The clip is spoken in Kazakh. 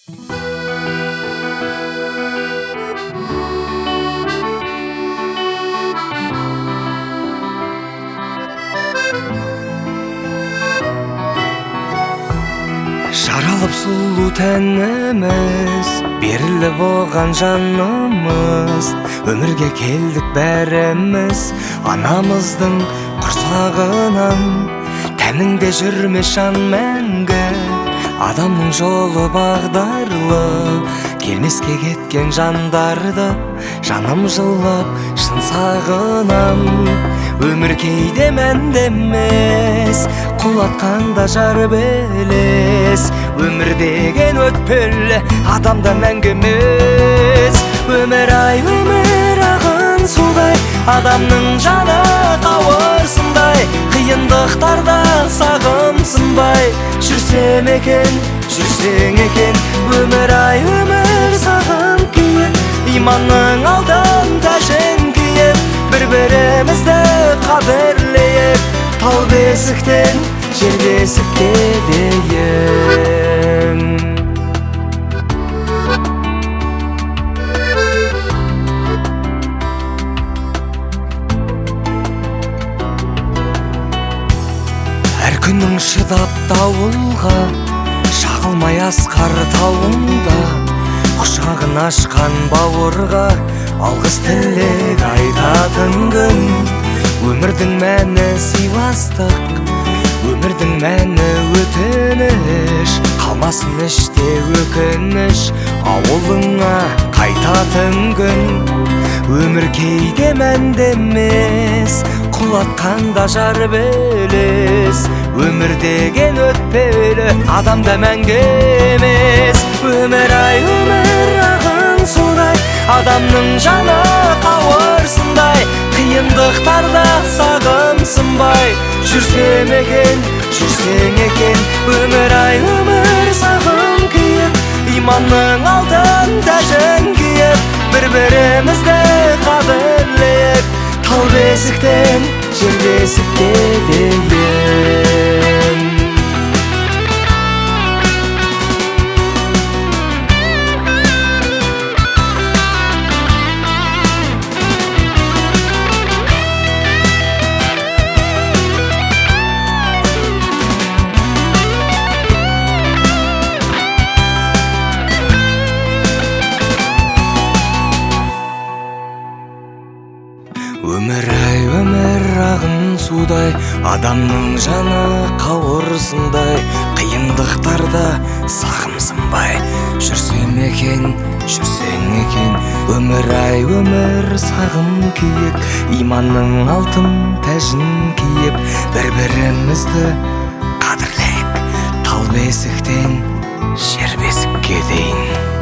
Жаралып сулуу тәніміз, беріліп оған жанымыз. Өмірге келдік бәріміз, анамыздың құрсағынан. Тәніңде жүрме жан мәңгі, адамның жолы бағдарлы. Келмеске кеткен жандарды жаным жылап шын сағынам. Өмір кейде мәнді емес, құлатқанда жар белес. Өмір деген өтпелі, адамда мәңгі емес. Өмір ай, өмір ағын судай, адамның жаны қауырсындай. Қиындықтарда сағымсынбай, жүрсем екен, жүрсең екен. Өмір ай, өмір сағым күйіп, иманның алдын тәжін киіп, бір-бірімізді қадірлейік, тау бесіктен жер бесікке дейін. Әр күнің шыдап дауылға, шағылмай асқар тауыңда. Құшағын ашқан бауырға алғыс тілек айтатын күн. Өмірдің мәні сыйластық, өмірдің мәні өтініш. Қалмасын іште өкініш, ауылыңа қайтатын күн. Өмір кейде мәнді емес, құлатқанда жар белес. Өмір деген өтпелі, адамда мәңгі емес. Өмір ай, өмір ағын судай, адамның жаны қауырсындай. Қиындықтарда сағымсынбай, жүрсем екен, жүрсең екен. Өмір ай, өмір сағым күйіп, иманның алдын тәжін киіп, бір-бірімізді қадірлейік, тау бесіктен жер бесікке дейін. Өмір ай, өмір ағын судай, адамның жаны қауырсындай. Қиындықтарда сағымсынбай, жүрсем екен, жүрсең екен. Өмір ай, өмір сағым күйік, иманның алтын тәжін киіп, бір-бірімізді қадірлейік, тау бесіктен жер бесікке дейін.